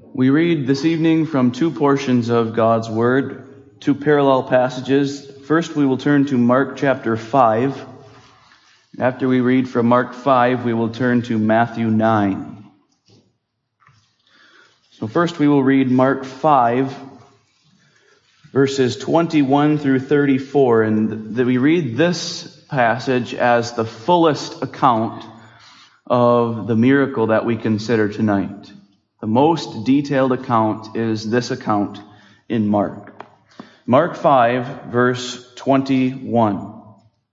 We read this evening from two portions of God's Word, two parallel passages. First, we will turn to Mark chapter 5. After we read from Mark 5, we will turn to Matthew 9. So first we will read Mark 5, verses 21 through 34, and we read this passage as the fullest account of the miracle that we consider tonight. The most detailed account is this account in Mark. Mark 5, verse 21.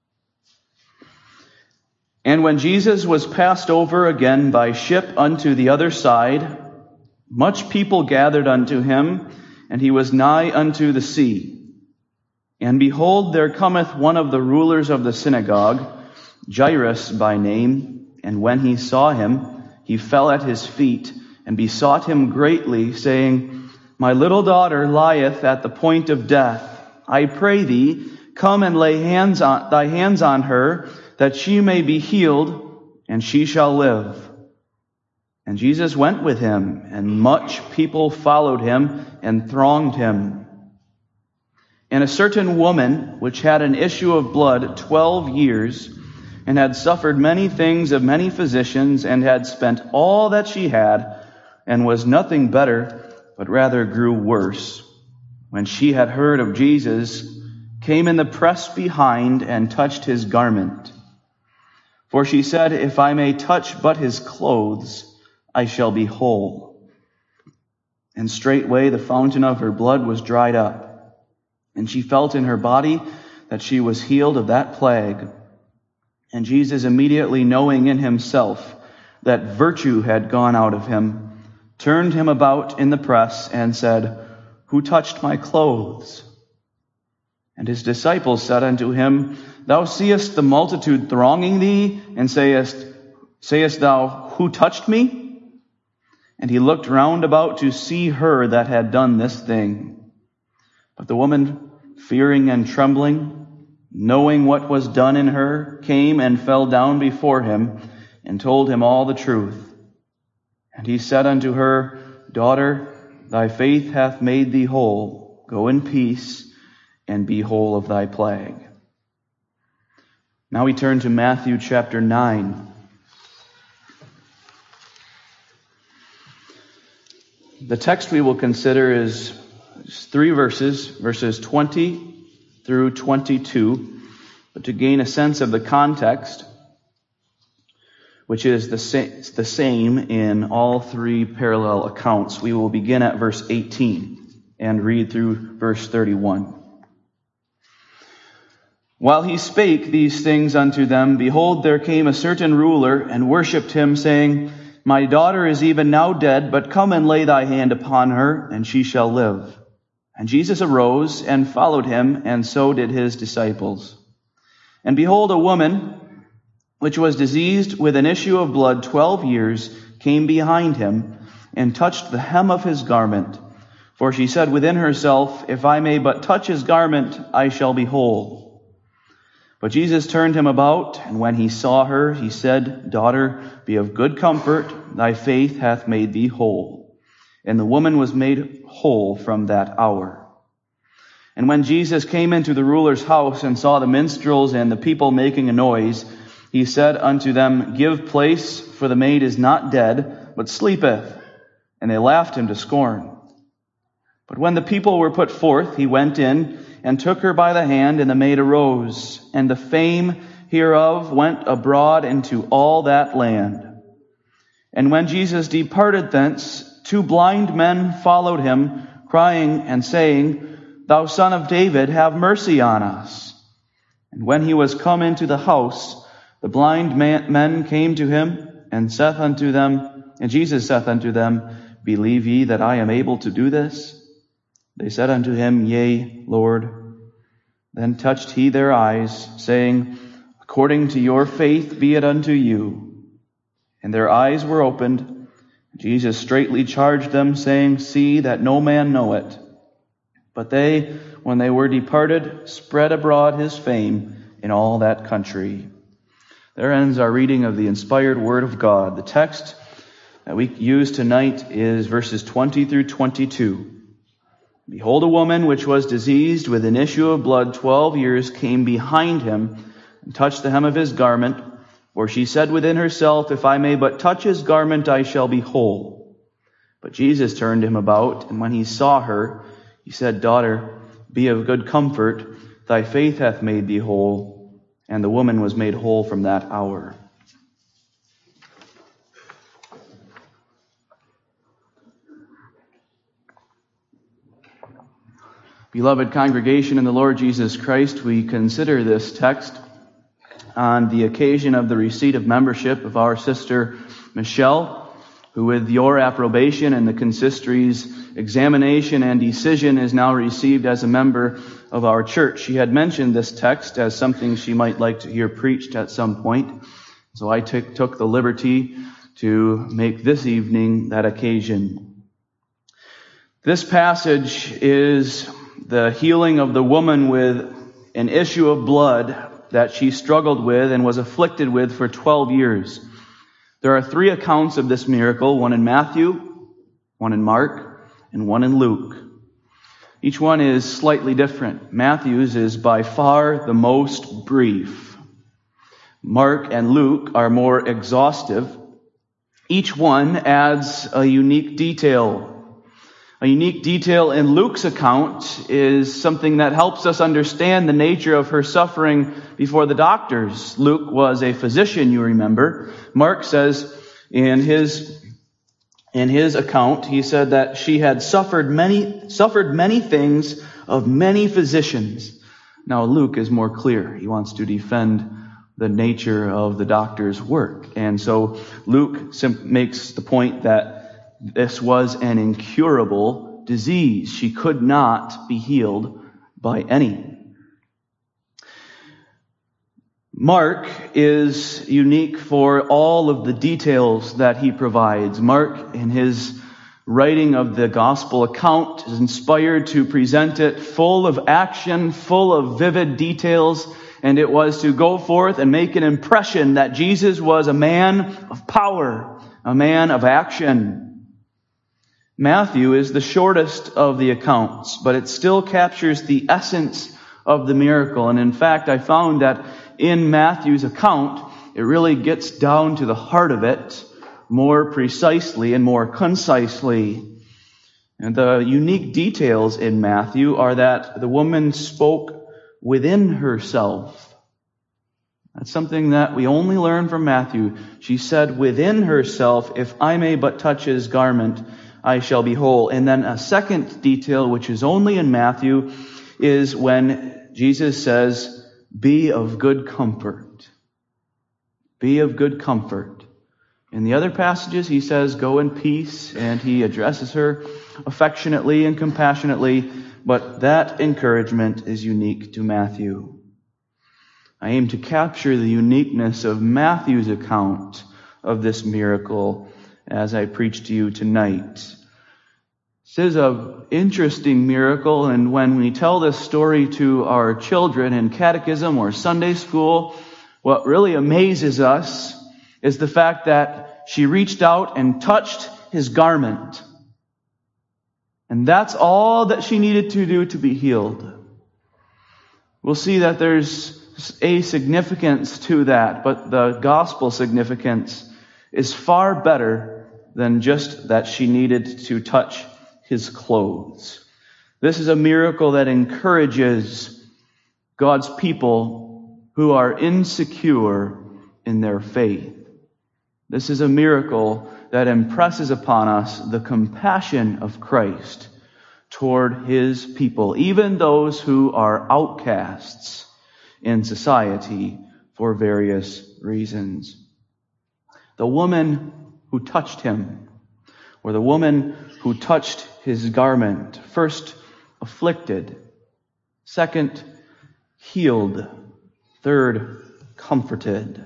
And when Jesus was passed over again by ship unto the other side, much people gathered unto him, and he was nigh unto the sea. And behold, there cometh one of the rulers of the synagogue, Jairus by name, and when he saw him, he fell at his feet, and besought him greatly, saying, My little daughter lieth at the point of death. I pray thee, come and lay thy hands on her, that she may be healed, and she shall live. And Jesus went with him, and much people followed him and thronged him. And a certain woman, which had an issue of blood 12 years, and had suffered many things of many physicians, and had spent all that she had, and was nothing better, but rather grew worse, when she had heard of Jesus, came in the press behind, and touched his garment. For she said, If I may touch but his clothes, I shall be whole. And straightway the fountain of her blood was dried up, and she felt in her body that she was healed of that plague. And Jesus, immediately knowing in himself that virtue had gone out of him, turned him about in the press, and said, Who touched my clothes? And his disciples said unto him, Thou seest the multitude thronging thee, and sayest thou, Who touched me? And he looked round about to see her that had done this thing. But the woman, fearing and trembling, knowing what was done in her, came and fell down before him, and told him all the truth. And he said unto her, Daughter, thy faith hath made thee whole. Go in peace, and be whole of thy plague. Now we turn to Matthew chapter 9. The text we will consider is 3 verses 20 through 22. But to gain a sense of the context, which is the same in all 3 parallel accounts, we will begin at verse 18 and read through verse 31. While he spake these things unto them, behold, there came a certain ruler and worshipped him, saying, My daughter is even now dead, but come and lay thy hand upon her, and she shall live. And Jesus arose and followed him, and so did his disciples. And behold, a woman, which was diseased with an issue of blood 12 years, came behind him, and touched the hem of his garment. For she said within herself, If I may but touch his garment, I shall be whole. But Jesus turned him about, and when he saw her, he said, Daughter, be of good comfort, thy faith hath made thee whole. And the woman was made whole from that hour. And when Jesus came into the ruler's house and saw the minstrels and the people making a noise, he said unto them, Give place, for the maid is not dead, but sleepeth. And they laughed him to scorn. But when the people were put forth, he went in, and took her by the hand, and the maid arose. And the fame hereof went abroad into all that land. And when Jesus departed thence, 2 blind men followed him, crying and saying, Thou Son of David, have mercy on us. And when he was come into the house, the blind men came to him, and Jesus saith unto them, Believe ye that I am able to do this? They said unto him, Yea, Lord. Then touched he their eyes, saying, According to your faith be it unto you. And their eyes were opened. Jesus straitly charged them, saying, See that no man know it. But they, when they were departed, spread abroad his fame in all that country. There ends our reading of the inspired Word of God. The text that we use tonight is verses 20 through 22. Behold, a woman which was diseased with an issue of blood 12 years came behind him and touched the hem of his garment. For she said within herself, If I may but touch his garment, I shall be whole. But Jesus turned him about, and when he saw her, he said, Daughter, be of good comfort. Thy faith hath made thee whole. And the woman was made whole from that hour. Beloved congregation in the Lord Jesus Christ, we consider this text on the occasion of the receipt of membership of our sister Michelle, who with your approbation and the consistory's examination and decision is now received as a member of our church. She had mentioned this text as something she might like to hear preached at some point. So I took the liberty to make this evening that occasion. This passage is the healing of the woman with an issue of blood that she struggled with and was afflicted with for 12 years. There are 3 accounts of this miracle, one in Matthew, one in Mark, and one in Luke. Each one is slightly different. Matthew's is by far the most brief. Mark and Luke are more exhaustive. Each one adds a unique detail. A unique detail in Luke's account is something that helps us understand the nature of her suffering before the doctors. Luke was a physician, you remember. Mark says in his account, he said that she had suffered many things of many physicians. Now Luke is more clear. He wants to defend the nature of the doctor's work. And so Luke makes the point that this was an incurable disease. She could not be healed by any. Mark is unique for all of the details that he provides. Mark, in his writing of the gospel account, is inspired to present it full of action, full of vivid details, and it was to go forth and make an impression that Jesus was a man of power, a man of action. Matthew is the shortest of the accounts, but it still captures the essence of the miracle. And in fact, I found that in Matthew's account, it really gets down to the heart of it more precisely and more concisely. And the unique details in Matthew are that the woman spoke within herself. That's something that we only learn from Matthew. She said within herself, If I may but touch his garment, I shall be whole. And then a second detail, which is only in Matthew, is when Jesus says, Be of good comfort. Be of good comfort. In the other passages, he says, Go in peace, and he addresses her affectionately and compassionately, but that encouragement is unique to Matthew. I aim to capture the uniqueness of Matthew's account of this miracle as I preach to you tonight. This is an interesting miracle, and when we tell this story to our children in catechism or Sunday school, what really amazes us is the fact that she reached out and touched his garment. And that's all that she needed to do to be healed. We'll see that there's a significance to that, but the gospel significance is far better than just that she needed to touch his clothes. This is a miracle that encourages God's people who are insecure in their faith. This is a miracle that impresses upon us the compassion of Christ toward his people, even those who are outcasts in society for various reasons. The woman who touched him, or the woman who touched his garment, first afflicted, second healed, third comforted.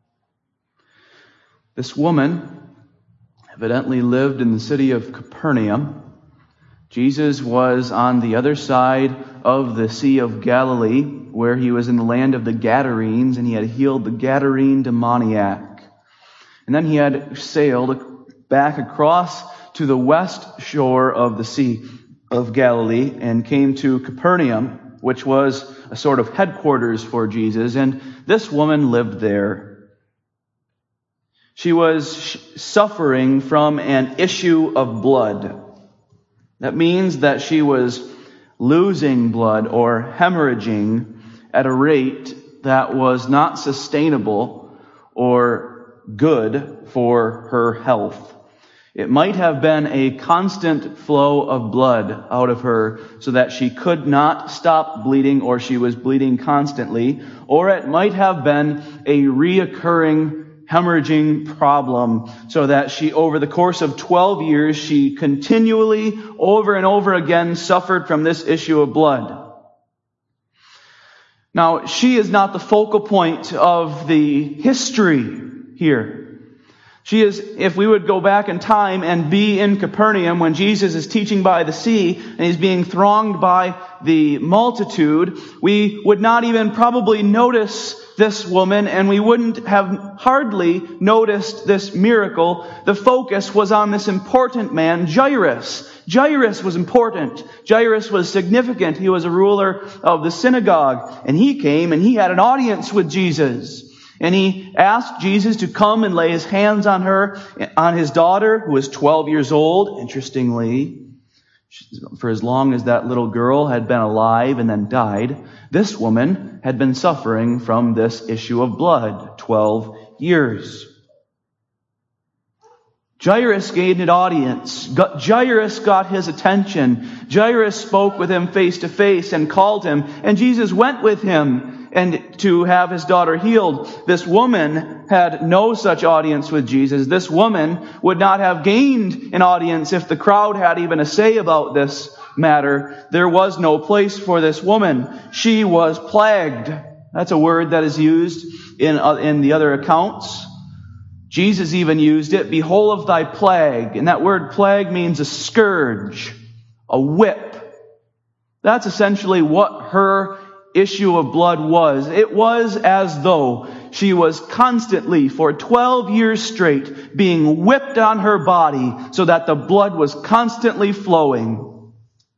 This woman evidently lived in the city of Capernaum. Jesus was on the other side of the Sea of Galilee, where he was in the land of the Gadarenes, and he had healed the Gadarene demoniac. And then he had sailed back across to the west shore of the Sea of Galilee and came to Capernaum, which was a sort of headquarters for Jesus, and this woman lived there. She was suffering from an issue of blood. That means that she was losing blood or hemorrhaging at a rate that was not sustainable or good for her health. It might have been a constant flow of blood out of her so that she could not stop bleeding or she was bleeding constantly, or it might have been a reoccurring hemorrhaging problem so that she, over the course of 12 years, she continually, over and over again, suffered from this issue of blood. Now, she is not the focal point of the history here. She is, if we would go back in time and be in Capernaum when Jesus is teaching by the sea and he's being thronged by the multitude, we would not even probably notice this woman, and we wouldn't have hardly noticed this miracle. The focus was on this important man, Jairus. Jairus was important. Jairus was significant. He was a ruler of the synagogue, and he came and he had an audience with Jesus. And he asked Jesus to come and lay his hands on her, on his daughter, who was 12 years old. Interestingly, for as long as that little girl had been alive and then died, this woman had been suffering from this issue of blood, 12 years. Jairus gained an audience. Jairus got his attention. Jairus spoke with him face to face and called him, and Jesus went with him and to have his daughter healed. This woman had no such audience with Jesus. This woman would not have gained an audience if the crowd had even a say about this matter. There was no place for this woman. She was plagued. That's a word that is used in the other accounts. Jesus even used it, "Behold of thy plague." And that word plague means a scourge, a whip. That's essentially what her issue of blood was. It was as though she was constantly, for 12 years straight, being whipped on her body so that the blood was constantly flowing.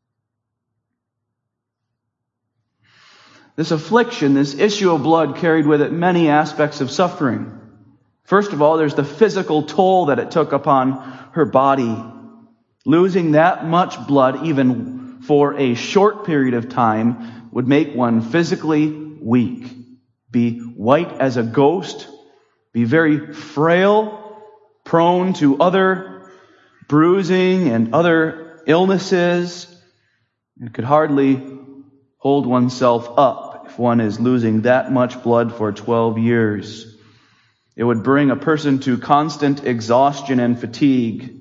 This affliction, this issue of blood, carried with it many aspects of suffering. First of all, there's the physical toll that it took upon her body. Losing that much blood, even for a short period of time, would make one physically weak, be white as a ghost, be very frail, prone to other bruising and other illnesses, and could hardly hold oneself up if one is losing that much blood for 12 years. It would bring a person to constant exhaustion and fatigue.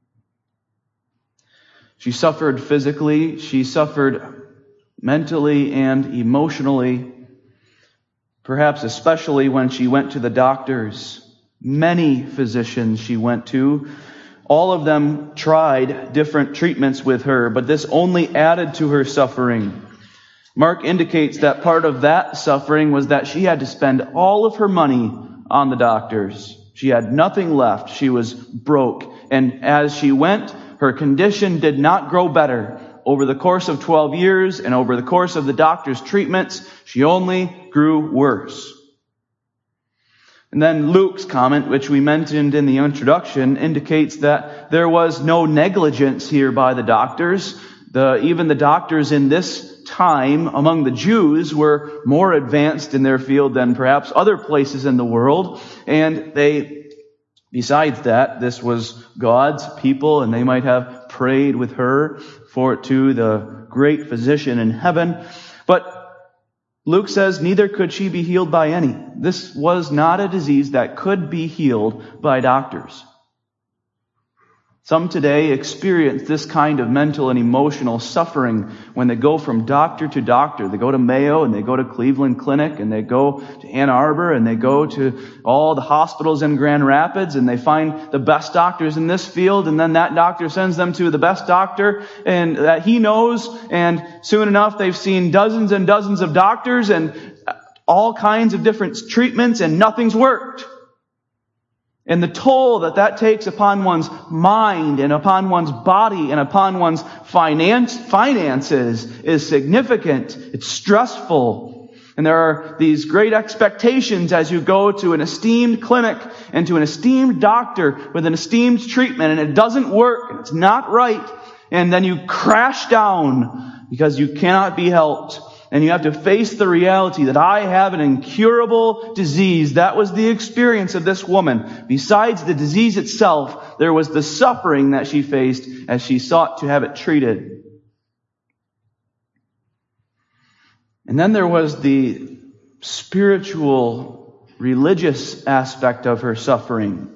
She suffered physically, she suffered mentally and emotionally, perhaps especially when she went to the doctors. Many physicians she went to. All of them tried different treatments with her, but this only added to her suffering. Mark indicates that part of that suffering was that she had to spend all of her money on the doctors. She had nothing left. She was broke. And as she went, her condition did not grow better. Over the course of 12 years and over the course of the doctor's treatments, she only grew worse. And then Luke's comment, which we mentioned in the introduction, indicates that there was no negligence here by the doctors. Even the doctors in this time among the Jews were more advanced in their field than perhaps other places in the world. And besides that, this was God's people, and they might have prayed with her to the great physician in heaven. But Luke says neither could she be healed by any. This was not a disease that could be healed by doctors. Some today experience this kind of mental and emotional suffering when they go from doctor to doctor. They go to Mayo and they go to Cleveland Clinic and they go to Ann Arbor and they go to all the hospitals in Grand Rapids and they find the best doctors in this field, and then that doctor sends them to the best doctor and that he knows, and soon enough they've seen dozens and dozens of doctors and all kinds of different treatments and nothing's worked. And the toll that takes upon one's mind and upon one's body and upon one's finances is significant. It's stressful. And there are these great expectations as you go to an esteemed clinic and to an esteemed doctor with an esteemed treatment, and it doesn't work, and it's not right, and then you crash down because you cannot be helped. And you have to face the reality that I have an incurable disease. That was the experience of this woman. Besides the disease itself, there was the suffering that she faced as she sought to have it treated. And then there was the spiritual, religious aspect of her suffering.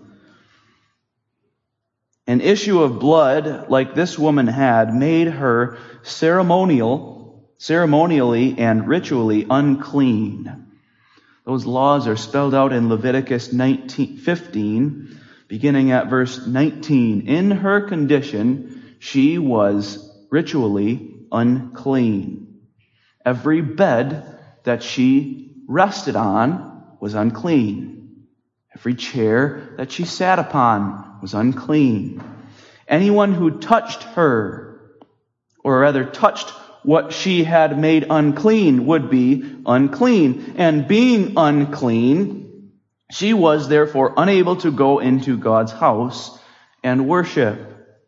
An issue of blood, like this woman had, made her ceremonially and ritually unclean. Those laws are spelled out in Leviticus 15, beginning at verse 19. In her condition, she was ritually unclean. Every bed that she rested on was unclean. Every chair that she sat upon was unclean. Anyone who touched her, or rather touched what she had made unclean, would be unclean. And being unclean, she was therefore unable to go into God's house and worship.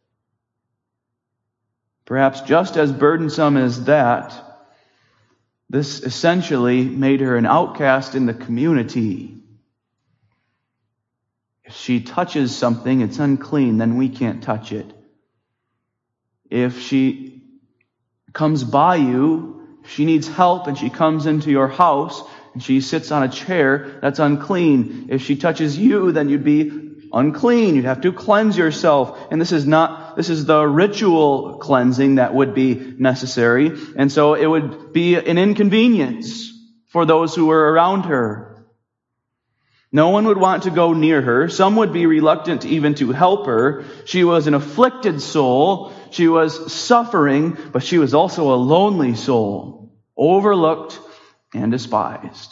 Perhaps just as burdensome as that, this essentially made her an outcast in the community. If she touches something, it's unclean, then we can't touch it. If she comes by you, if she needs help and she comes into your house and she sits on a chair, that's unclean. If she touches you, then you'd be unclean. You'd have to cleanse yourself. And this is the ritual cleansing that would be necessary. And so it would be an inconvenience for those who were around her. No one would want to go near her. Some would be reluctant even to help her. She was an afflicted soul. She was suffering, but she was also a lonely soul, overlooked and despised.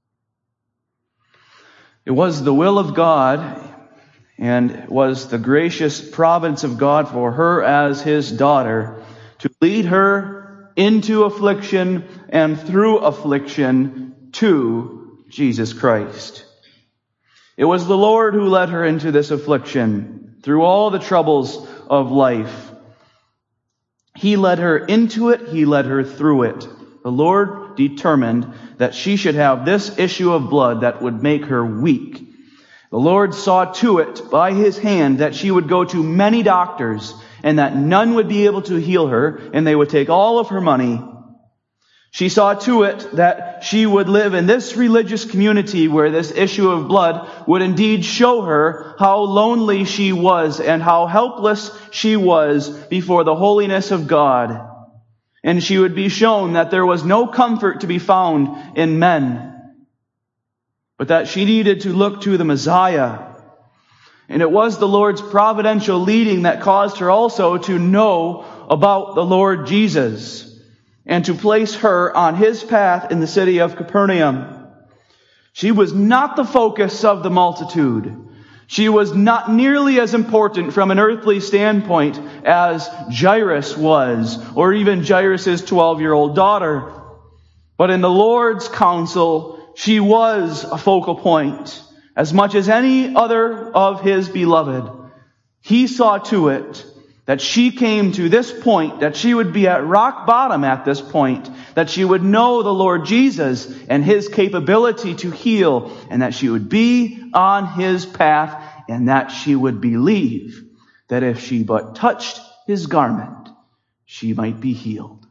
It was the will of God, and it was the gracious providence of God for her as His daughter to lead her into affliction and through affliction to Jesus Christ. It was the Lord who led her into this affliction through all the troubles of life. He led her into it. He led her through it. The Lord determined that she should have this issue of blood that would make her weak. The Lord saw to it by His hand that she would go to many doctors and that none would be able to heal her, and they would take all of her money. She saw to it that she would live in this religious community where this issue of blood would indeed show her how lonely she was and how helpless she was before the holiness of God. And she would be shown that there was no comfort to be found in men, but that she needed to look to the Messiah. And it was the Lord's providential leading that caused her also to know about the Lord Jesus, and to place her on His path in the city of Capernaum. She was not the focus of the multitude. She was not nearly as important from an earthly standpoint as Jairus was, or even Jairus' 12-year-old daughter. But in the Lord's counsel, she was a focal point, as much as any other of His beloved. He saw to it that she came to this point, that she would be at rock bottom at this point, that she would know the Lord Jesus and His capability to heal, and that she would be on His path, and that she would believe that if she but touched His garment, she might be healed.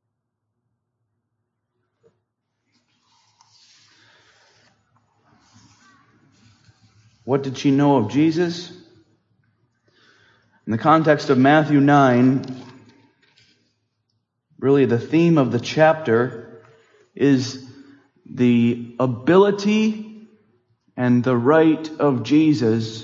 What did she know of Jesus? In the context of Matthew 9, really the theme of the chapter is the ability and the right of Jesus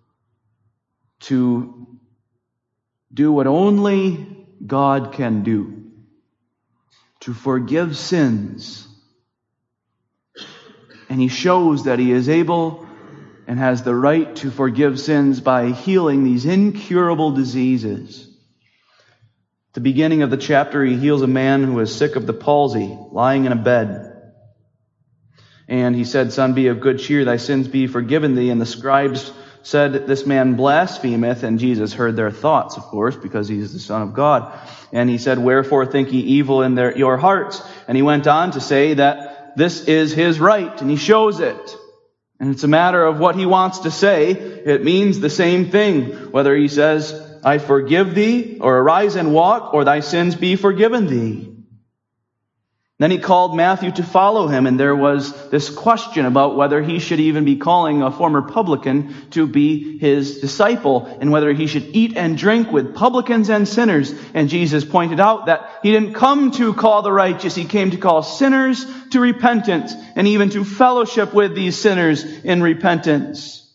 to do what only God can do, to forgive sins. And He shows that He is able and has the right to forgive sins by healing these incurable diseases. At the beginning of the chapter, he heals a man who is sick of the palsy, lying in a bed. And he said, "Son, be of good cheer, thy sins be forgiven thee." And the scribes said, "This man blasphemeth." And Jesus heard their thoughts, of course, because he is the Son of God. And he said, "Wherefore think ye evil in your hearts?" And he went on to say that this is his right, and he shows it. And it's a matter of what he wants to say. It means the same thing. Whether he says, "I forgive thee," or "Arise and walk," or "Thy sins be forgiven thee." Then he called Matthew to follow him, and there was this question about whether he should even be calling a former publican to be his disciple, and whether he should eat and drink with publicans and sinners. And Jesus pointed out that he didn't come to call the righteous, he came to call sinners to repentance, and even to fellowship with these sinners in repentance.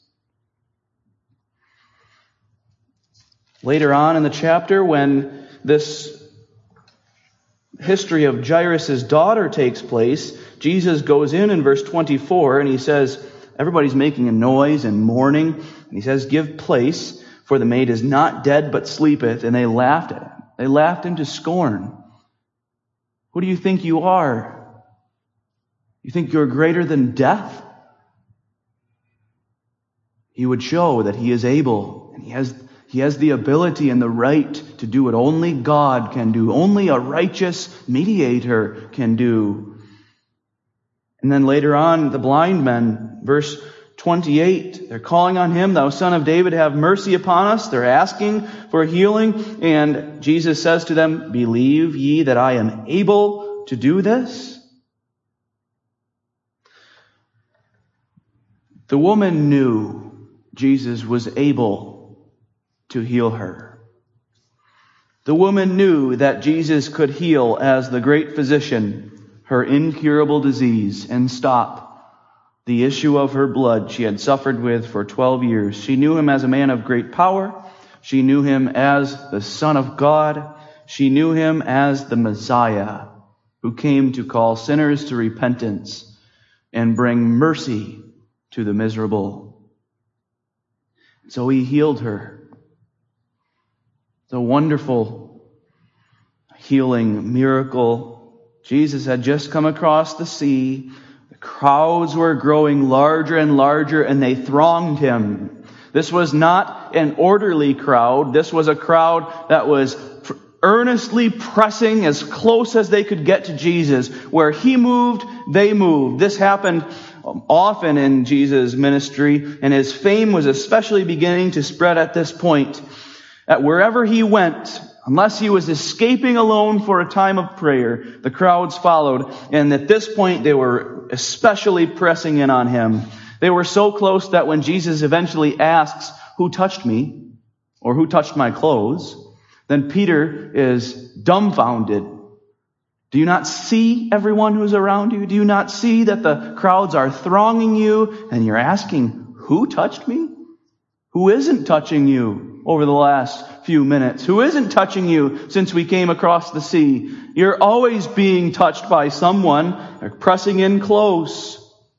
Later on in the chapter, when this history of Jairus' daughter takes place, Jesus goes in verse 24, and he says, everybody's making a noise and mourning. And he says, "Give place, for the maid is not dead, but sleepeth." And they laughed at him. They laughed him to scorn. Who do you think you are? You think you're greater than death? He would show that he is able, and he has the ability and the right to do what only God can do, only a righteous mediator can do. And then later on, the blind men, verse 28, they're calling on him, "Thou Son of David, have mercy upon us." They're asking for healing, and Jesus says to them, "Believe ye that I am able to do this?" The woman knew Jesus was able to heal her. The woman knew that Jesus could heal as the great physician her incurable disease and stop the issue of her blood she had suffered with for 12 years. She knew him as a man of great power. She knew him as the Son of God. She knew him as the Messiah who came to call sinners to repentance and bring mercy to the miserable. So he healed her. It's a wonderful healing miracle. Jesus had just come across the sea. The crowds were growing larger and larger, and they thronged him. This was not an orderly crowd. This was a crowd that was earnestly pressing as close as they could get to Jesus. Where he moved, they moved. This happened often in Jesus' ministry, and his fame was especially beginning to spread at this point. That wherever he went, unless he was escaping alone for a time of prayer, the crowds followed. And at this point, they were especially pressing in on him. They were so close that when Jesus eventually asks, "Who touched me?" or "Who touched my clothes?" then Peter is dumbfounded. Do you not see everyone who's around you? Do you not see that the crowds are thronging you? And you're asking, "Who touched me?" Who isn't touching you over the last few minutes? Who isn't touching you since we came across the sea? You're always being touched by someone. They're pressing in close.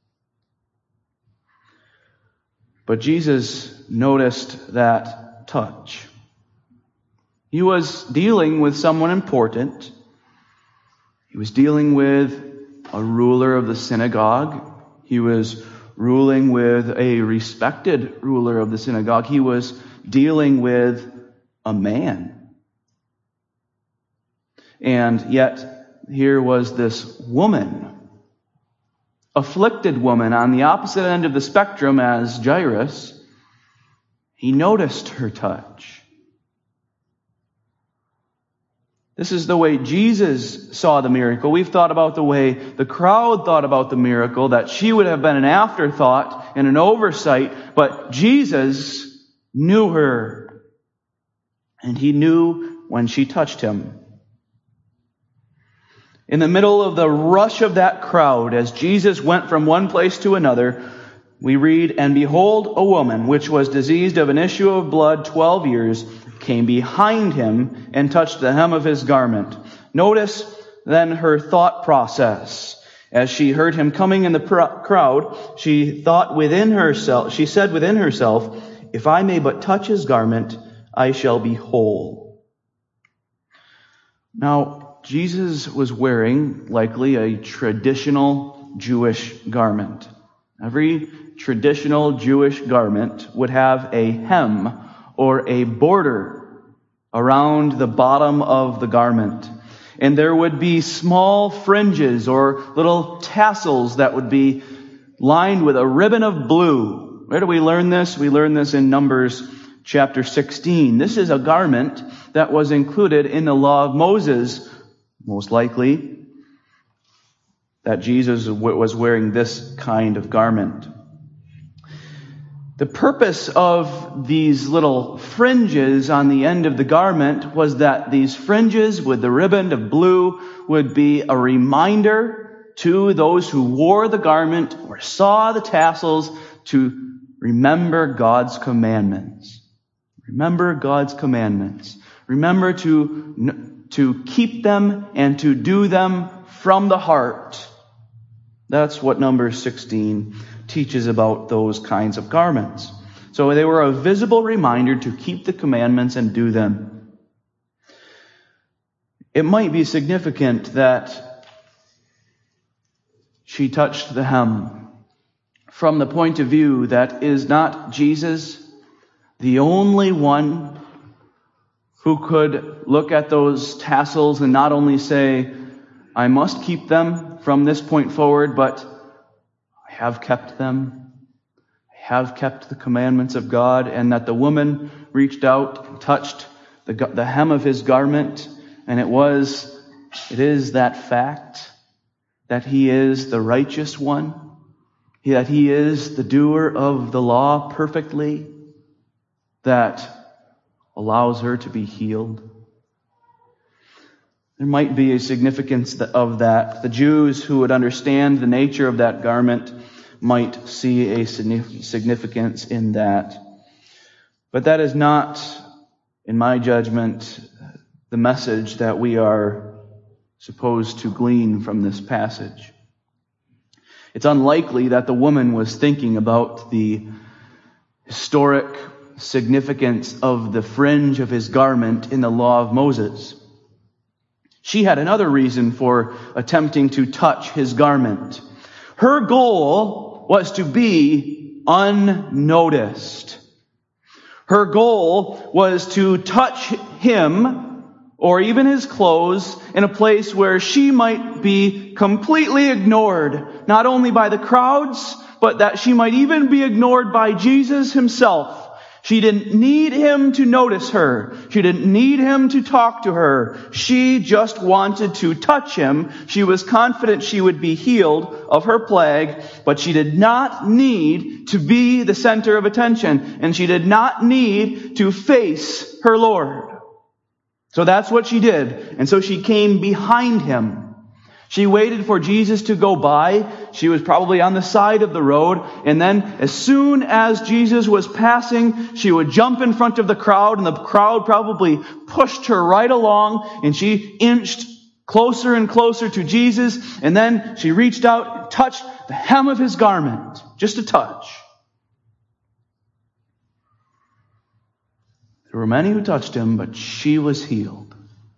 But Jesus noticed that touch. He was dealing with someone important. He was dealing with a ruler of the synagogue. He was ruling with a respected ruler of the synagogue. He was dealing with a man. And yet, here was this woman, afflicted woman on the opposite end of the spectrum as Jairus. He noticed her touch. This is the way Jesus saw the miracle. We've thought about the way the crowd thought about the miracle, that she would have been an afterthought and an oversight, but Jesus knew her, and he knew when she touched him. In the middle of the rush of that crowd, as Jesus went from one place to another, we read, "And behold, a woman, which was diseased of an issue of blood 12 years, came behind him and touched the hem of his garment." Notice then her thought process. As she heard him coming in the crowd, she said within herself, "If I may but touch his garment, I shall be whole." Now, Jesus was wearing likely a traditional Jewish garment. Every traditional Jewish garment would have a hem or a border around the bottom of the garment. And there would be small fringes or little tassels that would be lined with a ribbon of blue. Where do we learn this? We learn this in Numbers chapter 16. This is a garment that was included in the law of Moses, most likely, that Jesus was wearing this kind of garment. The purpose of these little fringes on the end of the garment was that these fringes with the ribbon of blue would be a reminder to those who wore the garment or saw the tassels to remember God's commandments. Remember God's commandments. Remember to keep them and to do them from the heart. That's what Numbers 16 teaches about those kinds of garments. So they were a visible reminder to keep the commandments and do them. It might be significant that she touched the hem from the point of view that is not Jesus the only one who could look at those tassels and not only say, "I must keep them from this point forward, but I have kept them. I have kept the commandments of God," and that the woman reached out and touched the hem of his garment, and it is that fact that he is the righteous one, that he is the doer of the law perfectly, that allows her to be healed. There might be a significance of that. The Jews who would understand the nature of that garment might see a significance in that. But that is not, in my judgment, the message that we are supposed to glean from this passage. It's unlikely that the woman was thinking about the historic significance of the fringe of his garment in the law of Moses. She had another reason for attempting to touch his garment. Her goal was to be unnoticed. Her goal was to touch him or even his clothes in a place where she might be completely ignored, not only by the crowds, but that she might even be ignored by Jesus himself. She didn't need him to notice her. She didn't need him to talk to her. She just wanted to touch him. She was confident she would be healed of her plague, but she did not need to be the center of attention, and she did not need to face her Lord. So that's what she did. And so she came behind him. She waited for Jesus to go by. She was probably on the side of the road. And then as soon as Jesus was passing, she would jump in front of the crowd, and the crowd probably pushed her right along, and she inched closer and closer to Jesus. And then she reached out and touched the hem of his garment. Just a touch. There were many who touched him, but she was healed.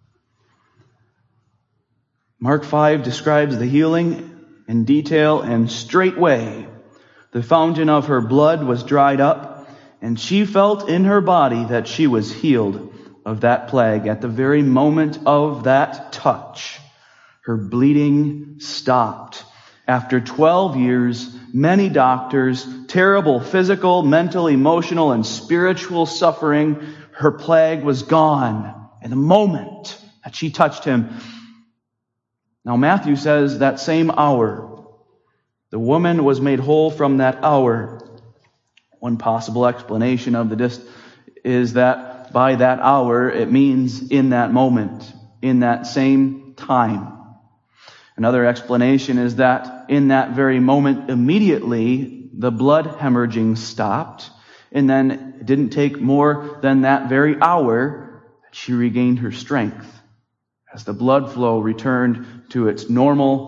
Mark 5 describes the healing in detail, and straightway the fountain of her blood was dried up, and she felt in her body that she was healed of that plague. At the very moment of that touch, her bleeding stopped. After 12 years, many doctors, terrible physical, mental, emotional, and spiritual suffering, her plague was gone in the moment that she touched him. Now Matthew says that same hour, the woman was made whole from that hour. One possible explanation of this is that by that hour, it means in that moment, in that same time. Another explanation is that in that very moment, immediately, the blood hemorrhaging stopped, and then it didn't take more than that very hour that she regained her strength, as the blood flow returned to its normal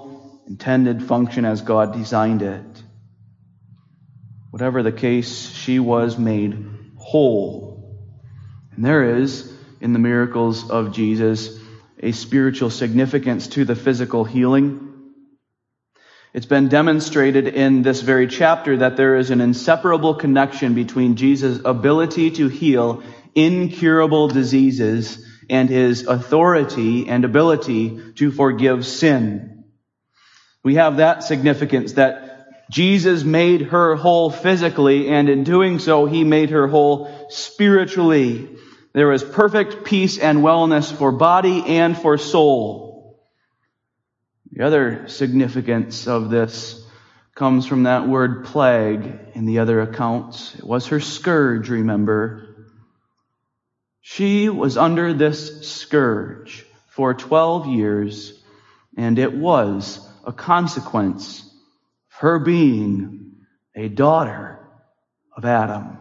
intended function as God designed it. Whatever the case, she was made whole. And there is, in the miracles of Jesus, a spiritual significance to the physical healing. It's been demonstrated in this very chapter that there is an inseparable connection between Jesus' ability to heal incurable diseases and his authority and ability to forgive sin. We have that significance that Jesus made her whole physically, and in doing so, he made her whole spiritually. There was perfect peace and wellness for body and for soul. The other significance of this comes from that word plague in the other accounts. It was her scourge, remember. She was under this scourge for 12 years, and it was a consequence of her being a daughter of Adam.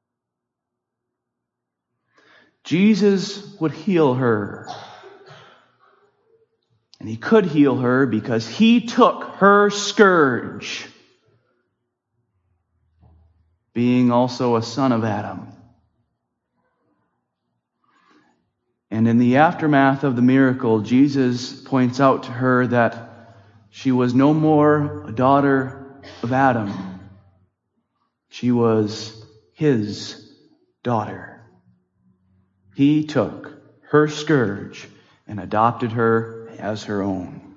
Jesus would heal her. And he could heal her because he took her scourge, being also a son of Adam. And in the aftermath of the miracle, Jesus points out to her that she was no more a daughter of Adam. She was his daughter. He took her scourge and adopted her as her own.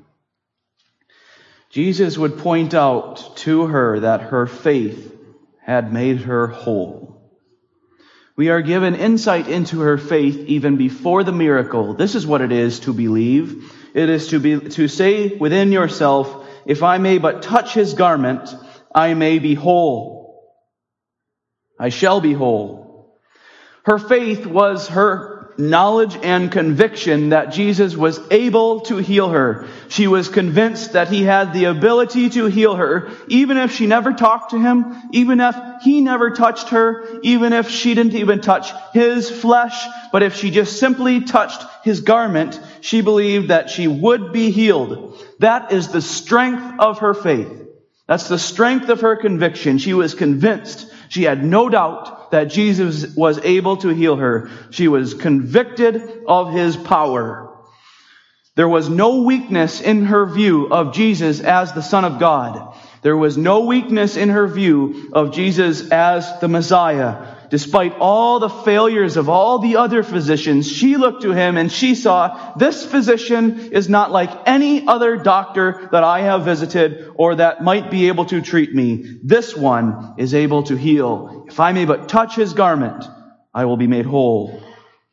Jesus would point out to her that her faith had made her whole. We are given insight into her faith even before the miracle. This is what it is to believe. It is to say within yourself, if I may but touch his garment, I may be whole. I shall be whole. Her faith was her knowledge and conviction that Jesus was able to heal her. She was convinced that he had the ability to heal her, even if she never talked to him, even if he never touched her, even if she didn't even touch his flesh, but if she just simply touched his garment, she believed that she would be healed. That is the strength of her faith. That's the strength of her conviction. She was convinced. She had no doubt that Jesus was able to heal her. She was convicted of his power. There was no weakness in her view of Jesus as the Son of God. There was no weakness in her view of Jesus as the Messiah. Despite all the failures of all the other physicians, she looked to him and she saw, this physician is not like any other doctor that I have visited or that might be able to treat me. This one is able to heal. If I may but touch his garment, I will be made whole.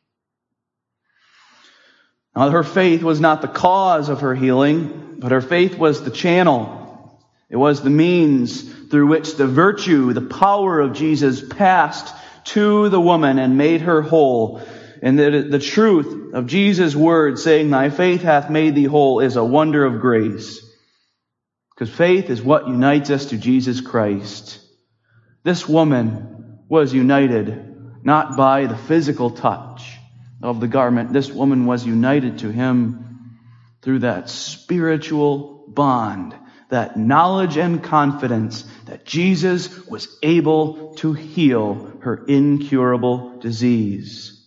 Now, her faith was not the cause of her healing, but her faith was the channel. It was the means through which the virtue, the power of Jesus passed to the woman and made her whole. And the truth of Jesus' word saying, thy faith hath made thee whole, is a wonder of grace. Because faith is what unites us to Jesus Christ. This woman was united not by the physical touch of the garment. This woman was united to him through that spiritual bond, that knowledge and confidence that Jesus was able to heal her incurable disease.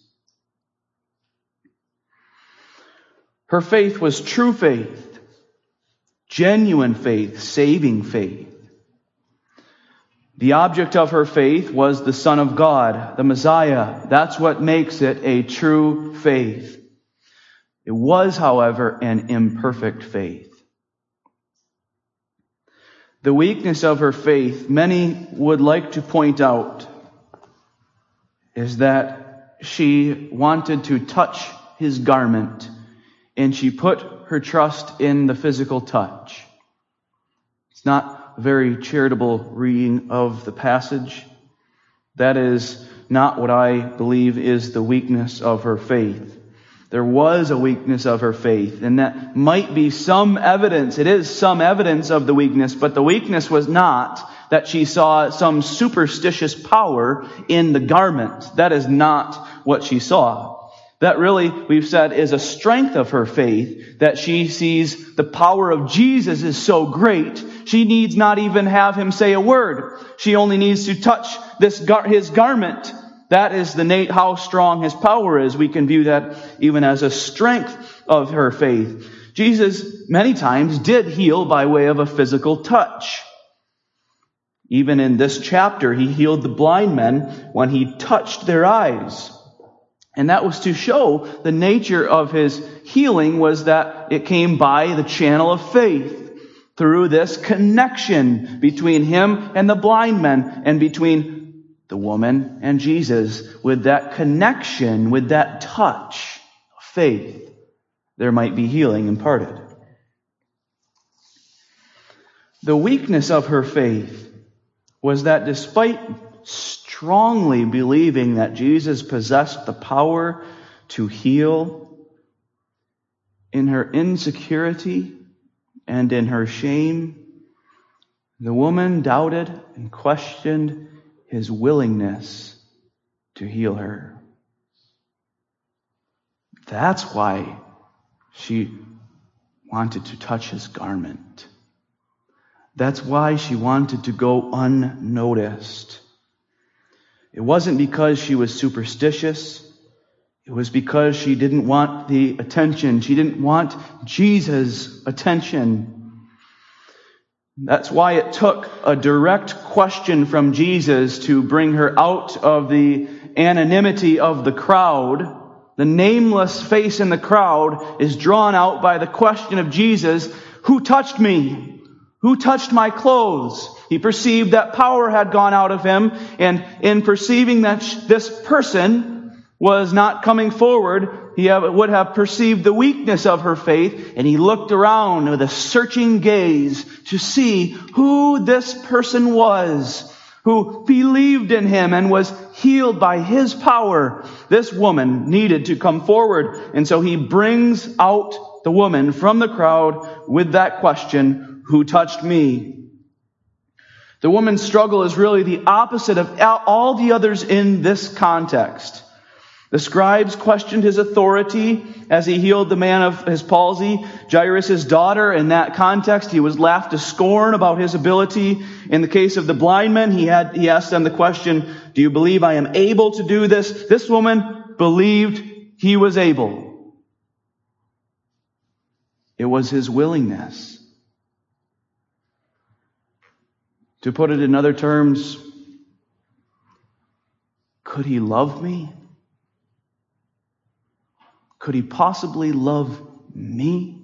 Her faith was true faith, genuine faith, saving faith. The object of her faith was the Son of God, the Messiah. That's what makes it a true faith. It was, however, an imperfect faith. The weakness of her faith, many would like to point out, is that she wanted to touch his garment and she put her trust in the physical touch. It's not a very charitable reading of the passage. That is not what I believe is the weakness of her faith. There was a weakness of her faith, and that might be some evidence. It is some evidence of the weakness, but the weakness was not that she saw some superstitious power in the garment. That is not what she saw. That really, we've said, is a strength of her faith, that she sees the power of Jesus is so great, she needs not even have him say a word. She only needs to touch his garment. That is how strong his power is. We can view that even as a strength of her faith. Jesus many times did heal by way of a physical touch. Even in this chapter, he healed the blind men when he touched their eyes. And that was to show the nature of his healing was that it came by the channel of faith, through this connection between him and the blind men, and between the woman and Jesus. With that connection, with that touch of faith, there might be healing imparted. The weakness of her faith was that despite strongly believing that Jesus possessed the power to heal, in her insecurity and in her shame, the woman doubted and questioned his willingness to heal her. That's why she wanted to touch his garment. That's why she wanted to go unnoticed. It wasn't because she was superstitious. It was because she didn't want the attention. She didn't want Jesus' attention. That's why it took a direct question from Jesus to bring her out of the anonymity of the crowd. The nameless face in the crowd is drawn out by the question of Jesus, "Who touched me? Who touched my clothes?" He perceived that power had gone out of him, and in perceiving that this person was not coming forward, he would have perceived the weakness of her faith, and he looked around with a searching gaze to see who this person was, who believed in him and was healed by his power. This woman needed to come forward, and so he brings out the woman from the crowd with that question, "Who touched me?" The woman's struggle is really the opposite of all the others in this context. The scribes questioned his authority as he healed the man of his palsy. Jairus' daughter, in that context, he was laughed to scorn about his ability. In the case of the blind men, he asked them the question, "Do you believe I am able to do this?" This woman believed he was able. It was his willingness. To put it in other terms, could he love me? Could he possibly love me?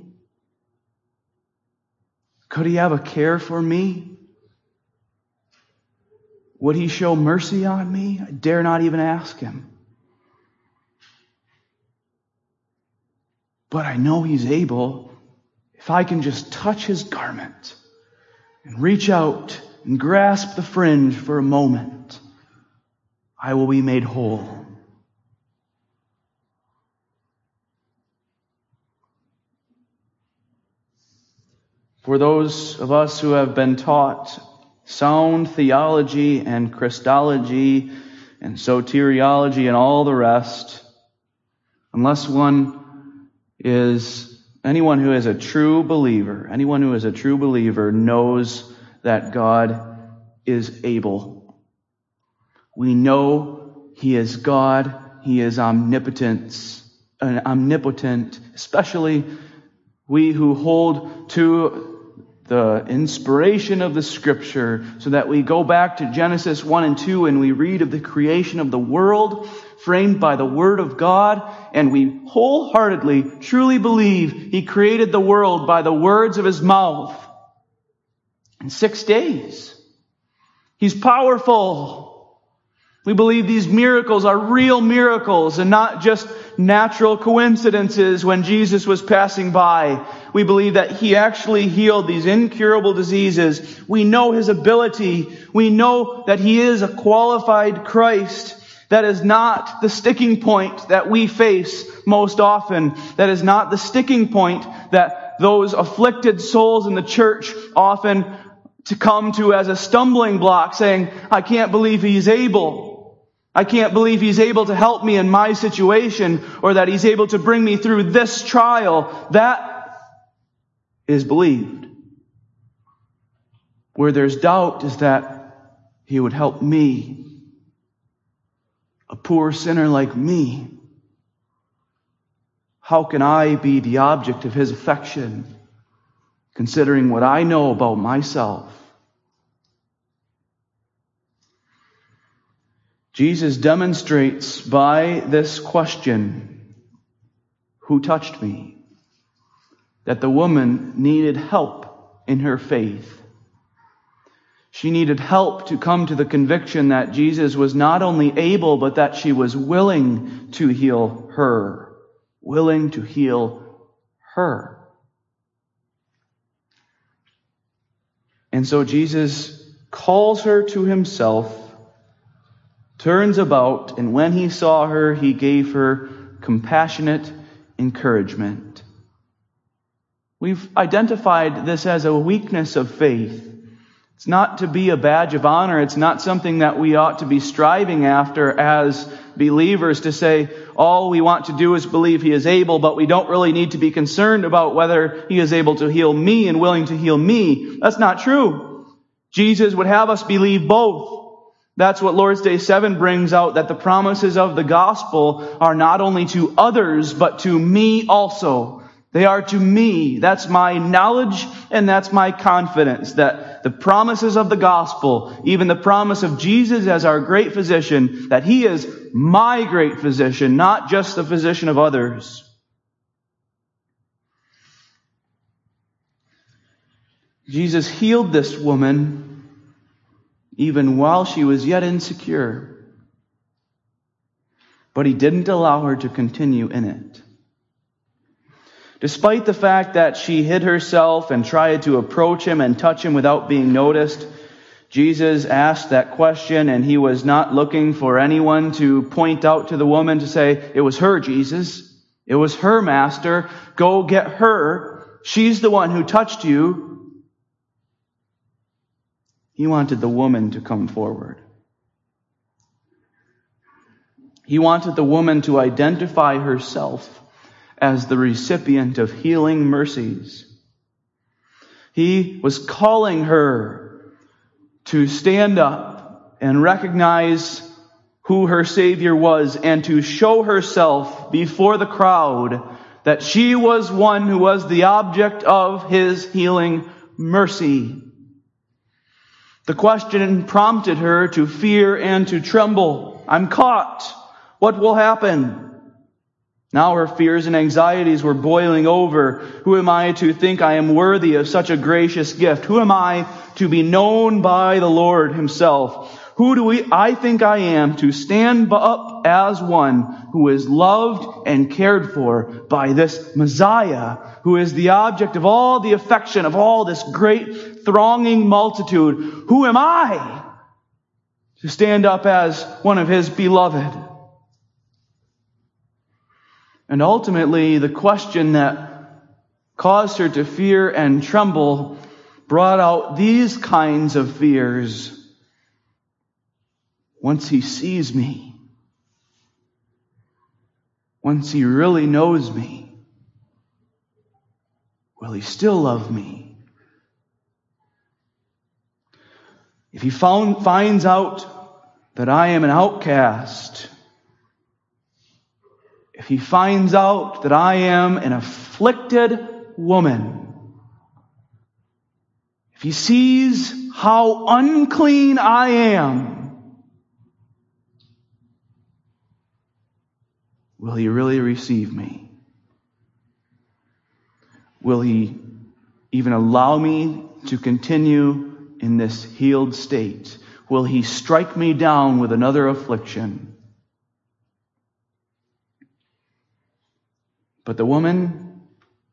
Could he have a care for me? Would he show mercy on me? I dare not even ask him. But I know he's able if I can just touch his garment and reach out and grasp the fringe for a moment, I will be made whole. For those of us who have been taught sound theology and Christology and soteriology and all the rest, unless anyone who is a true believer knows that God is able. We know He is God. He is omnipotent, especially we who hold to the inspiration of the Scripture, so that we go back to Genesis 1 and 2 and we read of the creation of the world framed by the Word of God, and we wholeheartedly, truly believe He created the world by the words of His mouth in 6 days. He's powerful. We believe these miracles are real miracles and not just natural coincidences when Jesus was passing by. We believe that He actually healed these incurable diseases. We know His ability. We know that He is a qualified Christ. That is not the sticking point that we face most often. That is not the sticking point that those afflicted souls in the church often to come to as a stumbling block, saying, "I can't believe He's able." I can't believe He's able to help me in my situation, or that He's able to bring me through this trial. That is believed. Where there's doubt is that He would help me, a poor sinner like me. How can I be the object of His affection, considering what I know about myself? Jesus demonstrates by this question, who touched me, that the woman needed help in her faith. She needed help to come to the conviction that Jesus was not only able, but that she was willing to heal her. Willing to heal her. And so Jesus calls her to Himself, turns about, and when He saw her, He gave her compassionate encouragement. We've identified this as a weakness of faith. It's not to be a badge of honor. It's not something that we ought to be striving after as believers, to say, all we want to do is believe He is able, but we don't really need to be concerned about whether He is able to heal me and willing to heal me. That's not true. Jesus would have us believe both. That's what Lord's Day 7 brings out, that the promises of the gospel are not only to others, but to me also. They are to me. That's my knowledge and that's my confidence, that the promises of the gospel, even the promise of Jesus as our great physician, that He is my great physician, not just the physician of others. Jesus healed this woman even while she was yet insecure. But He didn't allow her to continue in it. Despite the fact that she hid herself and tried to approach Him and touch Him without being noticed, Jesus asked that question, and He was not looking for anyone to point out to the woman to say, it was her, Jesus. It was her, Master. Go get her. She's the one who touched you. He wanted the woman to come forward. He wanted the woman to identify herself as the recipient of healing mercies. He was calling her to stand up and recognize who her Savior was, and to show herself before the crowd that she was one who was the object of His healing mercy. The question prompted her to fear and to tremble. I'm caught. What will happen? Now her fears and anxieties were boiling over. Who am I to think I am worthy of such a gracious gift? Who am I to be known by the Lord Himself? Who do I think I am to stand up as one who is loved and cared for by this Messiah, who is the object of all the affection of all this great thronging multitude? Who am I to stand up as one of His beloved? And ultimately, the question that caused her to fear and tremble brought out these kinds of fears. Once He sees me, once He really knows me, will He still love me? If He finds out that I am an outcast, if He finds out that I am an afflicted woman, if He sees how unclean I am, will He really receive me? Will He even allow me to continue in this healed state? Will He strike me down with another affliction? But the woman,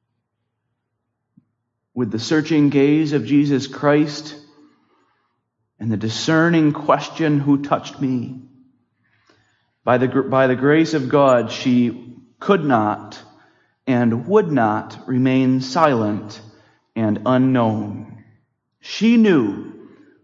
with the searching gaze of Jesus Christ and the discerning question, who touched me? By the grace of God, she could not and would not remain silent and unknown. She knew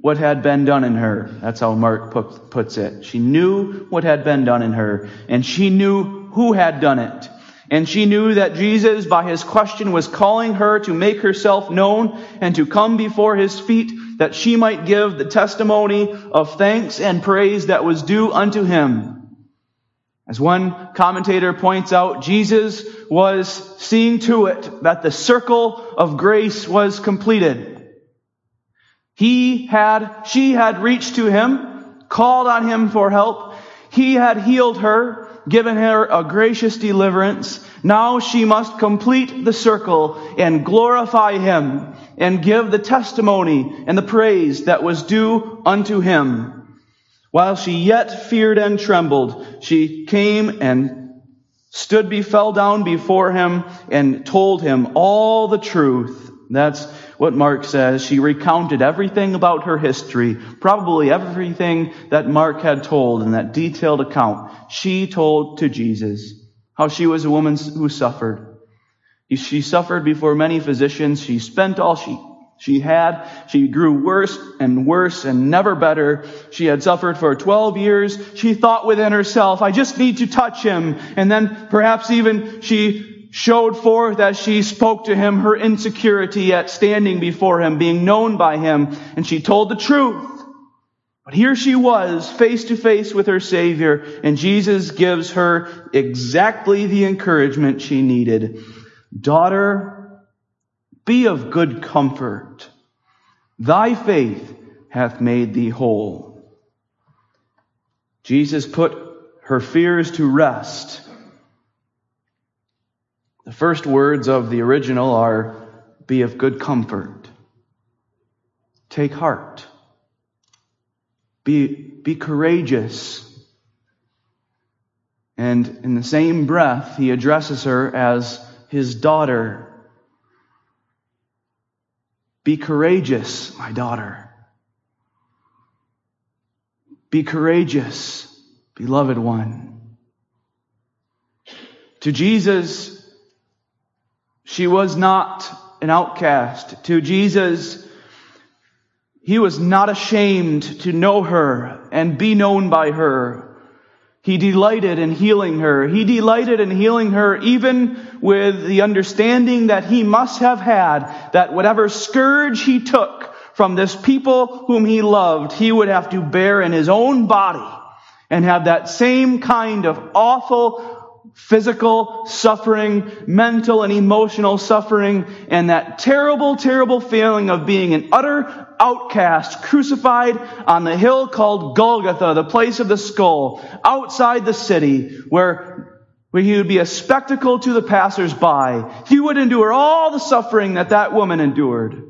what had been done in her. That's how Mark puts it. She knew what had been done in her, and she knew who had done it. And she knew that Jesus, by his question, was calling her to make herself known and to come before his feet, that she might give the testimony of thanks and praise that was due unto him. As one commentator points out, Jesus was seeing to it that the circle of grace was completed. She had reached to him, called on him for help. He had healed her, given her a gracious deliverance. Now she must complete the circle and glorify him and give the testimony and the praise that was due unto him. While she yet feared and trembled, she came and fell down before him and told him all the truth. That's what Mark says. She recounted everything about her history, probably everything that Mark had told in that detailed account. She told to Jesus how she was a woman who suffered. She suffered before many physicians. She spent all she had. She grew worse and never better. She had suffered for 12 years. She thought within herself, I just need to touch him. And then perhaps even she showed forth as she spoke to him her insecurity at standing before him, being known by him. And she told the truth. But here she was, face to face with her Savior, and Jesus gives her exactly the encouragement she needed. Daughter, be of good comfort. Thy faith hath made thee whole. Jesus put her fears to rest. The first words of the original are, be of good comfort. Take heart. Be courageous. And in the same breath, he addresses her as his daughter. Be courageous, my daughter. Be courageous, beloved one. To Jesus, she was not an outcast. To Jesus, he was not ashamed to know her and be known by her. He delighted in healing her. He delighted in healing her even with the understanding that he must have had that whatever scourge he took from this people whom he loved, he would have to bear in his own body and have that same kind of awful physical suffering, mental and emotional suffering, and that terrible, terrible feeling of being an utter outcast, crucified on the hill called Golgotha, the place of the skull, outside the city, where he would be a spectacle to the passers-by. He would endure all the suffering that woman endured.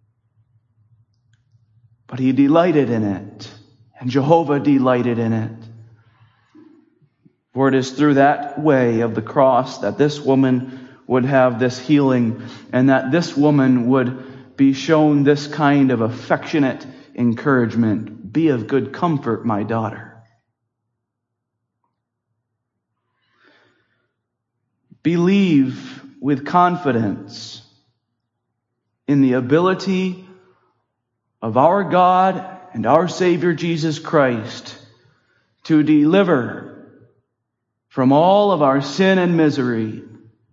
But he delighted in it, and Jehovah delighted in it. For it is through that way of the cross that this woman would have this healing, and that this woman would be shown this kind of affectionate encouragement. Be of good comfort, my daughter. Believe with confidence in the ability of our God and our Savior Jesus Christ to deliver from all of our sin and misery.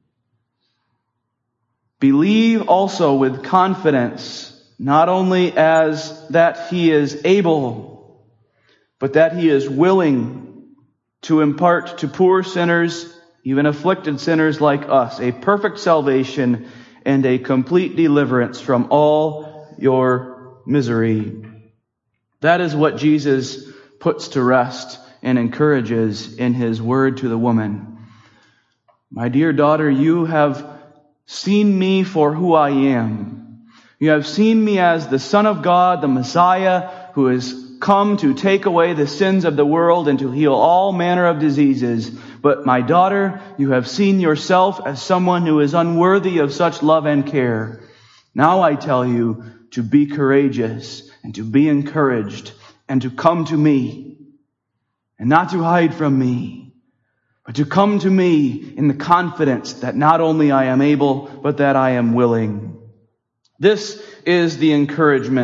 Believe also with confidence, not only as that he is able, but that he is willing to impart to poor sinners, even afflicted sinners like us, a perfect salvation and a complete deliverance from all your misery. That is what Jesus puts to rest and encourages in his word to the woman. My dear daughter, you have seen me for who I am. You have seen me as the Son of God, the Messiah, who has come to take away the sins of the world and to heal all manner of diseases. But my daughter, you have seen yourself as someone who is unworthy of such love and care. Now I tell you to be courageous and to be encouraged and to come to me and not to hide from me, but to come to me in the confidence that not only I am able, but that I am willing. This is the encouragement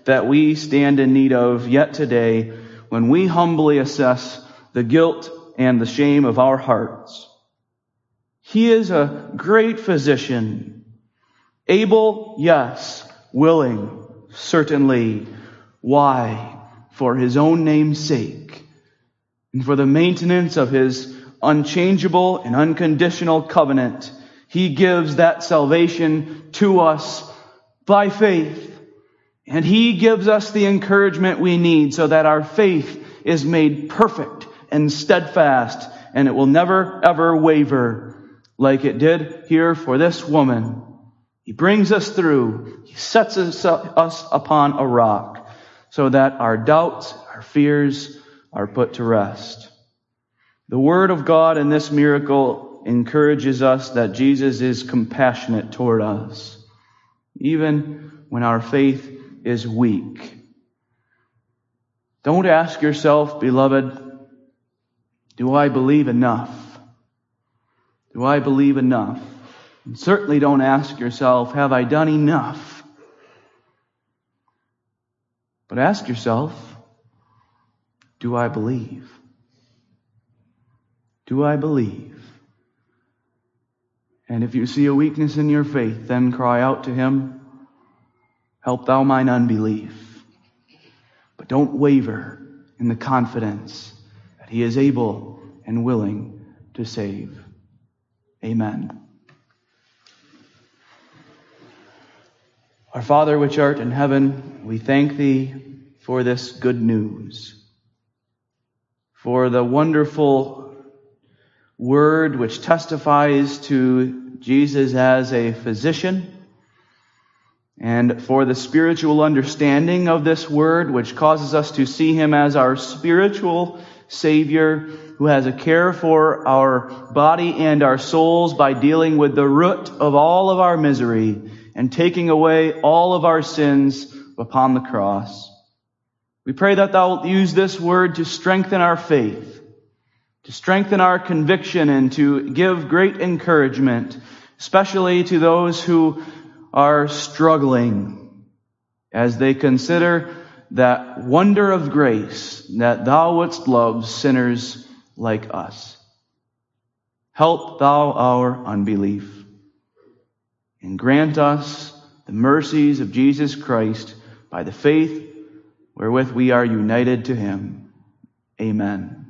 that we stand in need of yet today when we humbly assess the guilt and the shame of our hearts. He is a great physician. Able, yes. Willing, certainly. Why? For his own name's sake, and for the maintenance of his unchangeable and unconditional covenant. He gives that salvation to us by faith. And he gives us the encouragement we need so that our faith is made perfect and steadfast, and it will never, ever waver like it did here for this woman. He brings us through. He sets us upon a rock so that our doubts, our fears are put to rest. The Word of God in this miracle encourages us that Jesus is compassionate toward us, even when our faith is weak. Don't ask yourself, beloved, do I believe enough? Do I believe enough? And certainly don't ask yourself, have I done enough? But ask yourself, do I believe? Do I believe? And if you see a weakness in your faith, then cry out to him, help thou mine unbelief. But don't waver in the confidence that he is able and willing to save. Amen. Our Father which art in heaven, we thank thee for this good news, for the wonderful word which testifies to Jesus as a physician, and for the spiritual understanding of this word which causes us to see him as our spiritual Savior who has a care for our body and our souls by dealing with the root of all of our misery and taking away all of our sins upon the cross. We pray that thou wilt use this word to strengthen our faith, to strengthen our conviction, and to give great encouragement, especially to those who are struggling as they consider that wonder of grace that thou wouldst love sinners like us. Help thou our unbelief, and grant us the mercies of Jesus Christ by the faith wherewith we are united to him. Amen.